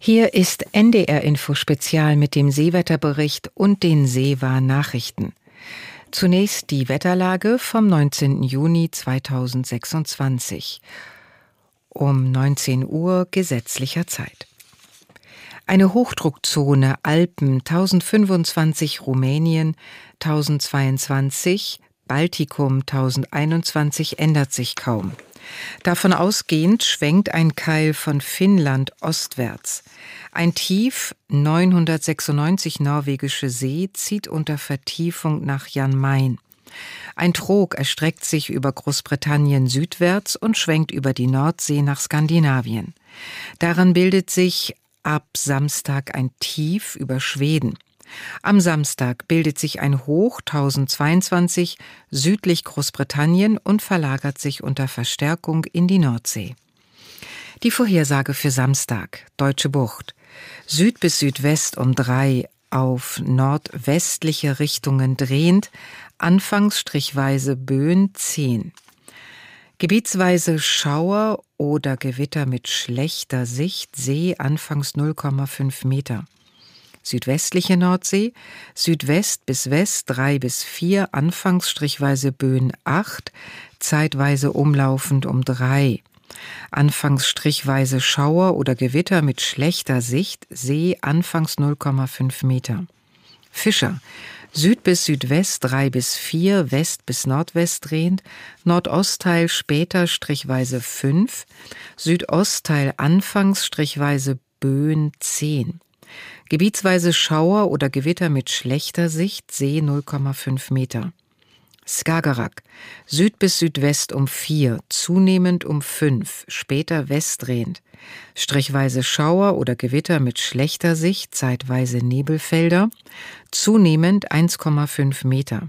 Hier ist NDR Info Spezial mit dem Seewetterbericht und den Seewarn-Nachrichten. Zunächst die Wetterlage vom 19. Juni 2026. Um 19 Uhr gesetzlicher Zeit. Eine Hochdruckzone Alpen 1025 Rumänien 1022 Baltikum 1021 ändert sich kaum. Davon ausgehend schwenkt ein Keil von Finnland ostwärts. Ein Tief 996 norwegische See zieht unter Vertiefung nach Jan Mayen. Ein Trog erstreckt sich über Großbritannien südwärts und schwenkt über die Nordsee nach Skandinavien. Daran bildet sich ab Samstag ein Tief über Schweden. Am Samstag bildet sich ein Hoch 1022 südlich Großbritannien und verlagert sich unter Verstärkung in die Nordsee. Die Vorhersage für Samstag: Deutsche Bucht. Süd bis Südwest um 3, auf nordwestliche Richtungen drehend, anfangs strichweise Böen 10. Gebietsweise Schauer oder Gewitter mit schlechter Sicht, See anfangs 0,5 Meter. Südwestliche Nordsee, Südwest bis West 3 bis 4, anfangs strichweise Böen 8, zeitweise umlaufend um 3. Anfangs strichweise Schauer oder Gewitter mit schlechter Sicht, See anfangs 0,5 Meter. Fischer, Süd bis Südwest 3 bis 4, West bis Nordwest drehend, Nordostteil später strichweise 5, Südostteil anfangs strichweise Böen 10. Gebietsweise Schauer oder Gewitter mit schlechter Sicht, See 0,5 Meter. Skagerrak, Süd bis Südwest um 4, zunehmend um 5, später westdrehend. Strichweise Schauer oder Gewitter mit schlechter Sicht, zeitweise Nebelfelder, zunehmend 1,5 Meter.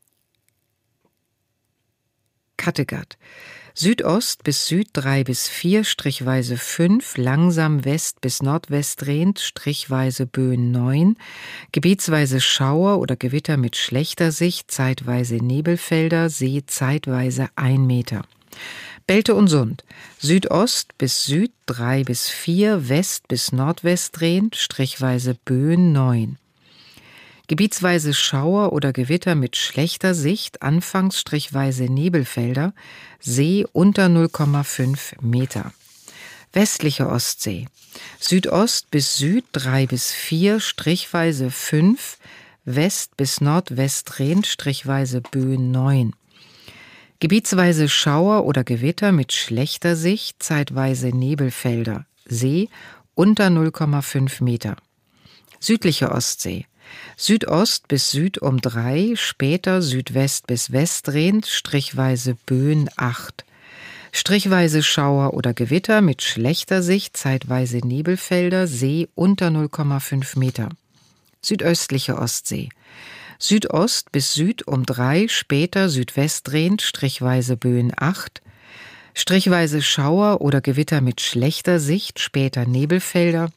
Kattegat, Südost bis Süd 3 bis 4, strichweise 5, langsam West bis Nordwest drehend, strichweise Böen 9, gebietsweise Schauer oder Gewitter mit schlechter Sicht, zeitweise Nebelfelder, See zeitweise 1 Meter. Belte und Sund, Südost bis Süd 3 bis 4, West bis Nordwest drehend, strichweise Böen 9. Gebietsweise Schauer oder Gewitter mit schlechter Sicht, anfangs strichweise Nebelfelder, See unter 0,5 Meter. Westliche Ostsee, Südost bis Süd 3 bis 4, strichweise 5, West bis Nordwest drehend, strichweise Böen 9. Gebietsweise Schauer oder Gewitter mit schlechter Sicht, zeitweise Nebelfelder, See unter 0,5 Meter. Südliche Ostsee, Südost bis Süd um 3, später Südwest bis West drehend, strichweise Böen 8. Strichweise Schauer oder Gewitter mit schlechter Sicht, zeitweise Nebelfelder, See unter 0,5 Meter. Südöstliche Ostsee, Südost bis Süd um 3, später Südwest drehend, strichweise Böen 8. Strichweise Schauer oder Gewitter mit schlechter Sicht, später Nebelfelder,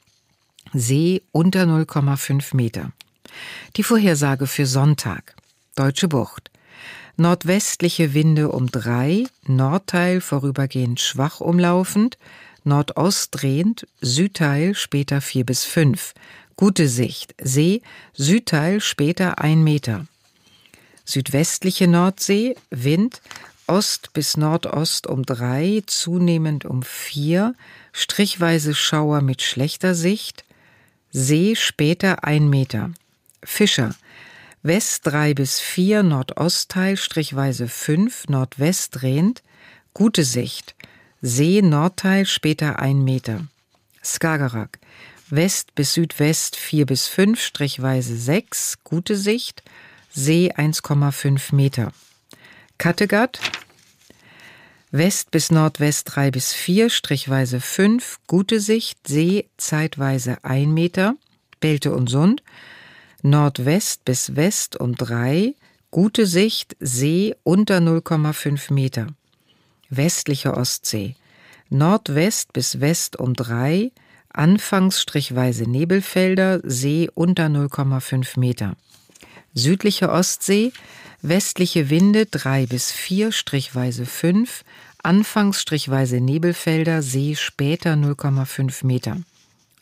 See unter 0,5 Meter. Die Vorhersage für Sonntag: Deutsche Bucht. Nordwestliche Winde um 3, Nordteil vorübergehend schwach umlaufend, Nordost drehend, Südteil später 4 bis 5. Gute Sicht, See, Südteil später 1 Meter. Südwestliche Nordsee, Wind, Ost bis Nordost um 3, zunehmend um 4, strichweise Schauer mit schlechter Sicht, See später 1 Meter. Fischer, West 3 bis 4, Nordostteil strichweise 5, Nordwest drehend, gute Sicht, See Nordteil später 1 Meter. Skagerrak, West bis Südwest 4 bis 5, strichweise 6, gute Sicht, See 1,5 Meter. Kattegat, West bis Nordwest 3 bis 4, strichweise 5, gute Sicht, See zeitweise 1 Meter. Belte und Sund, Nordwest bis West um 3, gute Sicht, See unter 0,5 Meter. Westliche Ostsee, Nordwest bis West um 3, anfangs strichweise Nebelfelder, See unter 0,5 Meter. Südliche Ostsee, westliche Winde 3 bis 4, strichweise 5, anfangs strichweise Nebelfelder, See später 0,5 Meter.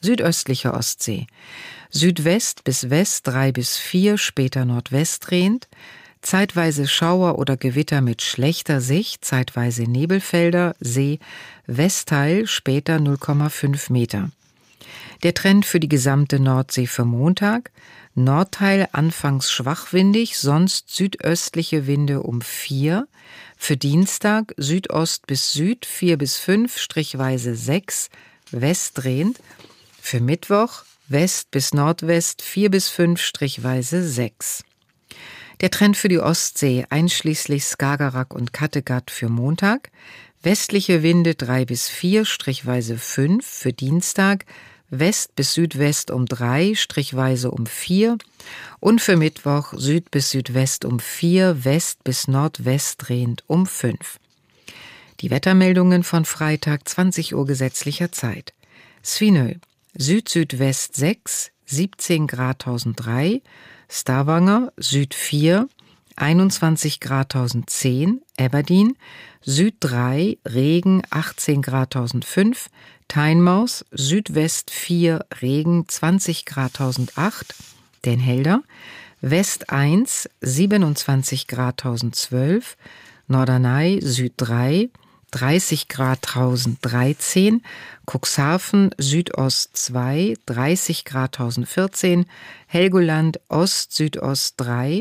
südöstliche Ostsee. Südwest bis West 3 bis 4, später nordwestdrehend. Zeitweise Schauer oder Gewitter mit schlechter Sicht, zeitweise Nebelfelder, See, Westteil, später 0,5 Meter. Der Trend für die gesamte Nordsee für Montag: Nordteil anfangs schwachwindig, sonst südöstliche Winde um 4. Für Dienstag Südost bis Süd 4 bis 5, strichweise 6, westdrehend. Für Mittwoch West bis Nordwest 4 bis 5, strichweise 6. Der Trend für die Ostsee, einschließlich Skagerrak und Kattegat für Montag: westliche Winde 3 bis 4, strichweise 5. Für Dienstag West bis Südwest um 3, strichweise um 4. Und für Mittwoch Süd bis Südwest um 4, West bis Nordwest drehend um 5. Die Wettermeldungen von Freitag 20 Uhr gesetzlicher Zeit. Svinö, Süd-Südwest 6, 17 Grad 1003. Stavanger, Süd 4, 21 Grad 1010, Aberdeen, Süd 3, Regen, 18 Grad 1005, Tynemouth, Südwest 4, Regen, 20 Grad 1008, Den Helder, West 1, 27 Grad 1012, Norderney, Süd 3, 30 Grad 1013, Cuxhaven, Südost 2, 30 Grad 1014, Helgoland, Ost-Südost 3,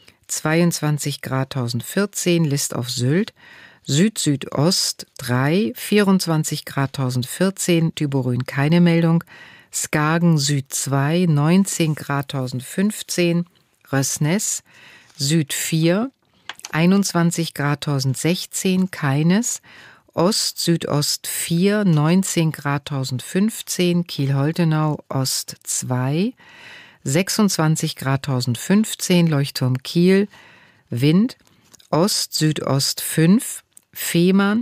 22 Grad 1014, List auf Sylt, Süd-Südost 3, 24 Grad 1014, Tübingen keine Meldung, Skagen Süd 2, 19 Grad 1015, Røsnes, Süd 4, 21 Grad 1016, keines, Ost-Südost 4, 19 Grad 1015, Kiel-Holtenau, Ost 2, 26 Grad 1015, Leuchtturm Kiel, Wind, Ost-Südost 5, Fehmarn,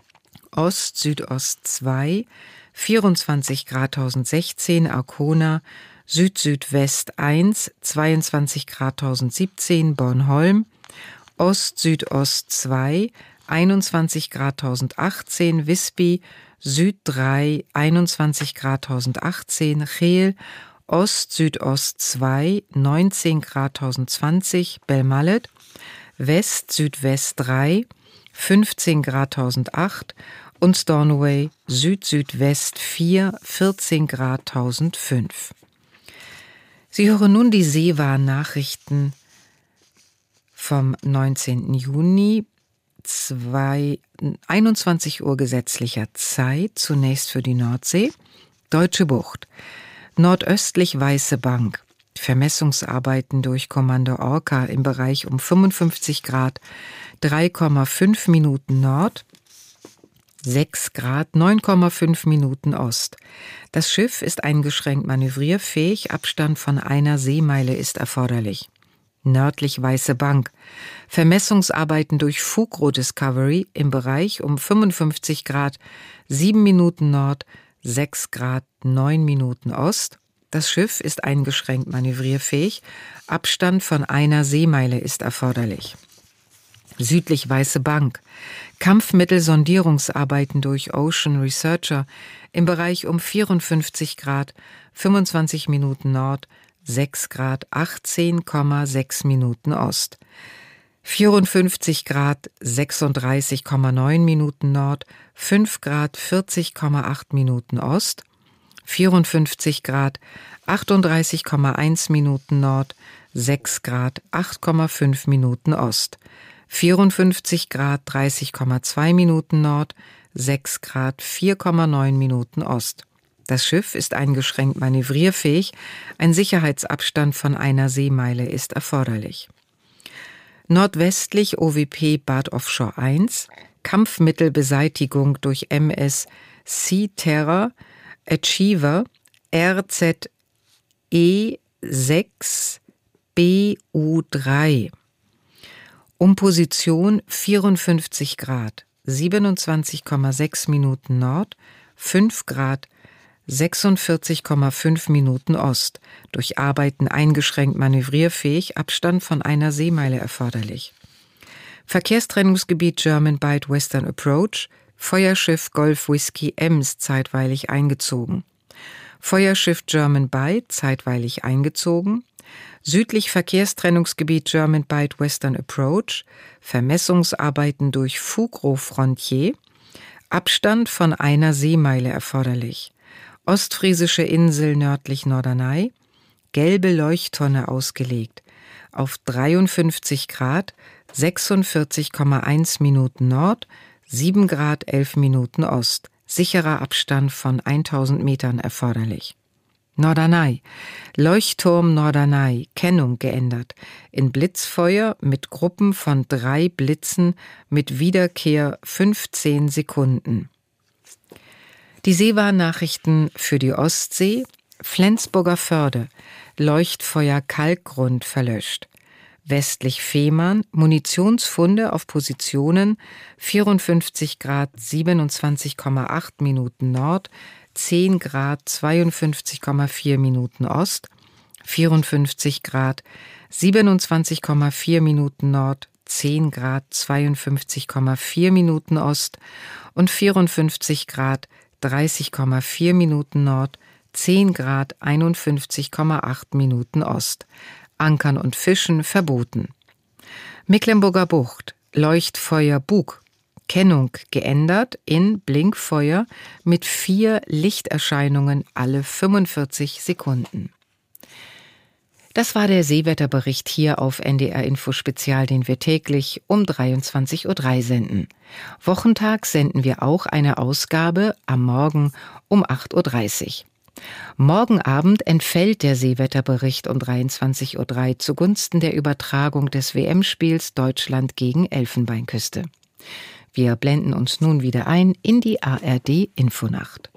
Ost-Südost 2, 24 Grad 1016, Arkona, Süd-Südwest 1, 22 Grad 1017, Bornholm, Ost-Südost 2, 21 Grad 1018, Visby, Süd 3, 21 Grad 1018, Geel, Ost-Südost 2, 19 Grad 1020, Belmallet, West-Südwest 3, 15 Grad 1008 und Stornoway, Süd-Südwest 4, 14 Grad 1005. Sie hören nun die Seewarn-Nachrichten vom 19. Juni, 21 Uhr gesetzlicher Zeit, zunächst für die Nordsee. Deutsche Bucht, nordöstlich Weiße Bank, Vermessungsarbeiten durch Kommando Orca im Bereich um 55 Grad, 3,5 Minuten Nord, 6 Grad, 9,5 Minuten Ost. Das Schiff ist eingeschränkt manövrierfähig, Abstand von einer Seemeile ist erforderlich. Nördlich Weiße Bank, Vermessungsarbeiten durch Fugro Discovery im Bereich um 55 Grad, 7 Minuten Nord, 6 Grad, 9 Minuten Ost. Das Schiff ist eingeschränkt manövrierfähig, Abstand von einer Seemeile ist erforderlich. Südlich Weiße Bank, Kampfmittelsondierungsarbeiten durch Ocean Researcher im Bereich um 54 Grad, 25 Minuten Nord, 6 Grad, 18,6 Minuten Ost. 54 Grad, 36,9 Minuten Nord, 5 Grad, 40,8 Minuten Ost. 54 Grad, 38,1 Minuten Nord, 6 Grad, 8,5 Minuten Ost. 54 Grad, 30,2 Minuten Nord, 6 Grad, 4,9 Minuten Ost. Das Schiff ist eingeschränkt manövrierfähig, ein Sicherheitsabstand von einer Seemeile ist erforderlich. Nordwestlich OWP Bad Offshore 1, Kampfmittelbeseitigung durch MS Sea Terror Achiever RZE 6 BU3. Um Position 54 Grad, 27,6 Minuten Nord, 5 Grad, 46,5 Minuten Ost, durch Arbeiten eingeschränkt manövrierfähig, Abstand von einer Seemeile erforderlich. Verkehrstrennungsgebiet German Bight Western Approach, Feuerschiff Golf Whisky Ems zeitweilig eingezogen. Feuerschiff German Bight zeitweilig eingezogen, südlich Verkehrstrennungsgebiet German Bight Western Approach, Vermessungsarbeiten durch Fugro Frontier, Abstand von 1 Seemeile erforderlich, Ostfriesische Insel nördlich Norderney, gelbe Leuchttonne ausgelegt, auf 53 Grad, 46,1 Minuten Nord, 7 Grad 11 Minuten Ost, sicherer Abstand von 1000 Metern erforderlich. Norderney, Leuchtturm Norderney, Kennung geändert, in Blitzfeuer mit Gruppen von 3 Blitzen mit Wiederkehr 15 Sekunden. Die Seewarnnachrichten für die Ostsee, Flensburger Förde, Leuchtfeuer Kalkgrund verlöscht. Westlich Fehmarn, Munitionsfunde auf Positionen 54 Grad 27,8 Minuten Nord, 10 Grad 52,4 Minuten Ost, 54 Grad 27,4 Minuten Nord, 10 Grad 52,4 Minuten Ost und 54 Grad 30,4 Minuten Nord, 10 Grad 51,8 Minuten Ost. Ankern und Fischen verboten. Mecklenburger Bucht, Leuchtfeuer Bug, Kennung geändert in Blinkfeuer mit 4 Lichterscheinungen alle 45 Sekunden. Das war der Seewetterbericht hier auf NDR Info Spezial, den wir täglich um 23:03 Uhr senden. Wochentags senden wir auch eine Ausgabe am Morgen um 8:30 Uhr. Morgen Abend entfällt der Seewetterbericht um 23:03 Uhr zugunsten der Übertragung des WM-Spiels Deutschland gegen Elfenbeinküste. Wir blenden uns nun wieder ein in die ARD Infonacht.